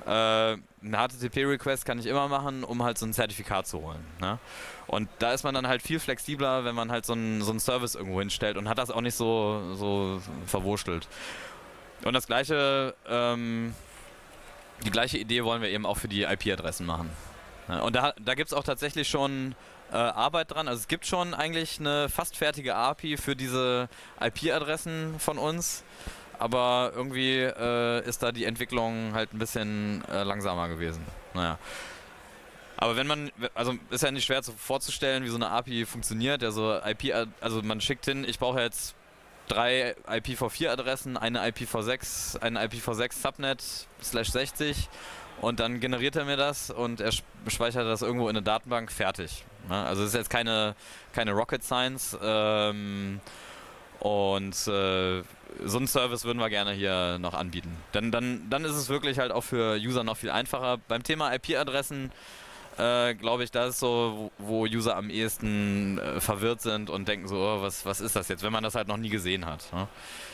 äh, ein H T T P-Request kann ich immer machen, um halt so ein Zertifikat zu holen. Ne? Und da ist man dann halt viel flexibler, wenn man halt so einen so einen Service irgendwo hinstellt und hat das auch nicht so, so verwurschtelt. Und das gleiche, ähm, die gleiche Idee wollen wir eben auch für die I P-Adressen machen. Ja, und da, da gibt es auch tatsächlich schon äh, Arbeit dran. Also es gibt schon eigentlich eine fast fertige A P I für diese I P-Adressen von uns. Aber irgendwie äh, ist da die Entwicklung halt ein bisschen äh, langsamer gewesen. Naja. Aber wenn man, also ist ja nicht schwer zu, vorzustellen, wie so eine A P I funktioniert. Also I P, also man schickt hin, ich brauche jetzt drei I P v vier Adressen, eine I P v sechs, eine I P v sechs Subnet slash sechzig und dann generiert er mir das und er speichert das irgendwo in eine Datenbank, fertig. Ja, also es ist jetzt keine, keine Rocket Science ähm, und äh, so einen Service würden wir gerne hier noch anbieten. Denn dann, dann ist es wirklich halt auch für User noch viel einfacher. Beim Thema I P-Adressen Äh, glaube ich, da ist so, wo User am ehesten äh, verwirrt sind und denken so, oh, was, was ist das jetzt, wenn man das halt noch nie gesehen hat. Ne?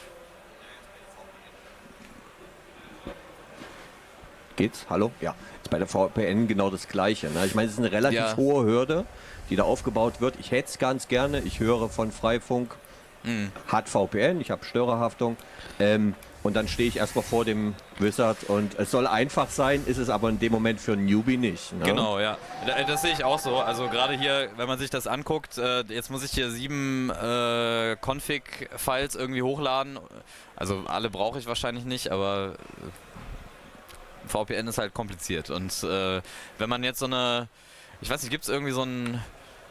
Geht's? Hallo? Ja. Ist bei der V P N genau das Gleiche. Ne? Ich meine, es ist eine relativ Ja. hohe Hürde, die da aufgebaut wird. Ich hätte es ganz gerne. Ich höre von Freifunk, Mhm. hat V P N, ich habe Störerhaftung. Ähm, und dann stehe ich erstmal vor dem Wizard und es soll einfach sein, ist es aber in dem Moment für einen Newbie nicht. Ne? Genau, ja. Da- Das sehe ich auch so. Also gerade hier, wenn man sich das anguckt, äh, jetzt muss ich hier sieben äh, Config-Files irgendwie hochladen. Also alle brauche ich wahrscheinlich nicht, aber äh, V P N ist halt kompliziert. Und äh, wenn man jetzt so eine, ich weiß nicht, gibt es irgendwie so ein,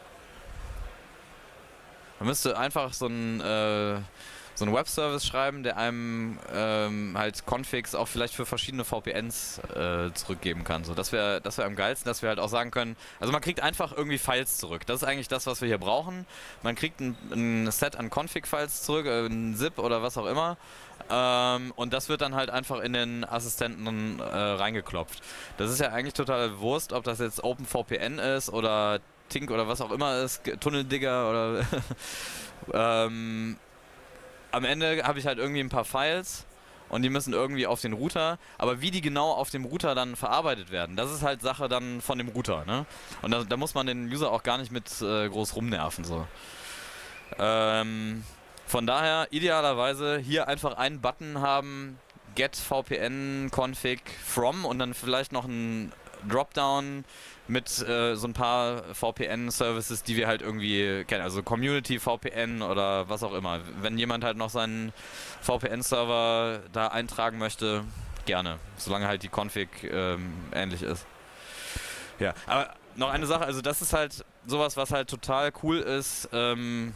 man müsste einfach so ein äh, so einen Webservice schreiben, der einem ähm, halt Configs auch vielleicht für verschiedene V P Ns äh, zurückgeben kann. So, das wäre das wär am geilsten, dass wir halt auch sagen können, also man kriegt einfach irgendwie Files zurück. Das ist eigentlich das, was wir hier brauchen. Man kriegt ein, ein Set an Config-Files zurück, äh, ein Zip oder was auch immer. Ähm, und das wird dann halt einfach in den Assistenten äh, reingeklopft. Das ist ja eigentlich total Wurst, ob das jetzt OpenVPN ist oder Tink oder was auch immer ist, Tunneldigger oder ähm, am Ende habe ich halt irgendwie ein paar Files und die müssen irgendwie auf den Router, aber wie die genau auf dem Router dann verarbeitet werden, das ist halt Sache dann von dem Router, ne? Und da, da muss man den User auch gar nicht mit äh, groß rumnerven, so. Ähm, von daher idealerweise hier einfach einen Button haben, get V P N config from und dann vielleicht noch ein Dropdown mit äh, so ein paar V P N-Services, die wir halt irgendwie kennen, also Community V P N oder was auch immer. Wenn jemand halt noch seinen V P N-Server da eintragen möchte, gerne, solange halt die Config ähm, ähnlich ist. Ja, aber noch eine Sache, also das ist halt sowas, was halt total cool ist, ähm,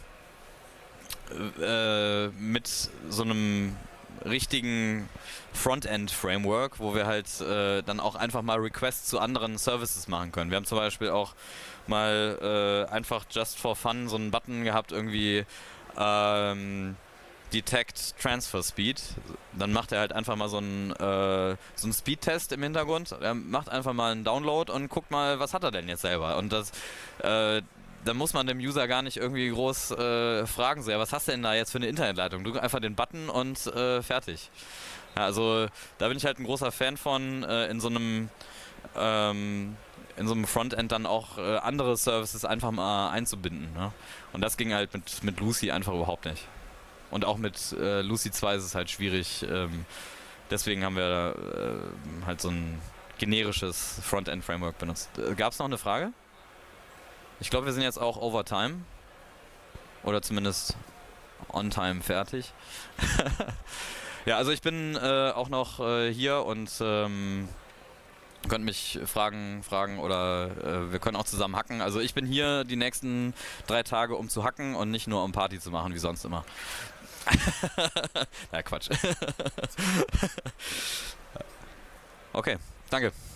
äh, mit so einem richtigen Frontend-Framework, wo wir halt äh, dann auch einfach mal Requests zu anderen Services machen können. Wir haben zum Beispiel auch mal äh, einfach just for fun so einen Button gehabt, irgendwie ähm, Detect Transfer Speed. Dann macht er halt einfach mal so einen, äh, so einen Speed-Test im Hintergrund. Er macht einfach mal einen Download und guckt mal, was hat er denn jetzt selber. Und das äh, da muss man dem User gar nicht irgendwie groß äh, fragen, so, ja, was hast du denn da jetzt für eine Internetleitung? Drück einfach den Button und äh, fertig. Ja, also da bin ich halt ein großer Fan von, äh, in so einem ähm, in so einem Frontend dann auch äh, andere Services einfach mal einzubinden. Ne? Und das ging halt mit, mit Lucy einfach überhaupt nicht. Und auch mit äh, Lucy zwei ist es halt schwierig. Ähm, deswegen haben wir äh, halt so ein generisches Frontend-Framework benutzt. Äh, Gab es noch eine Frage? Ich glaube, wir sind jetzt auch overtime. Oder zumindest on time fertig. Ja, also ich bin äh, auch noch äh, hier und ähm, könnt mich fragen, fragen oder äh, wir können auch zusammen hacken. Also ich bin hier die nächsten drei Tage, um zu hacken und nicht nur um Party zu machen, wie sonst immer. Na, Quatsch. Okay, danke.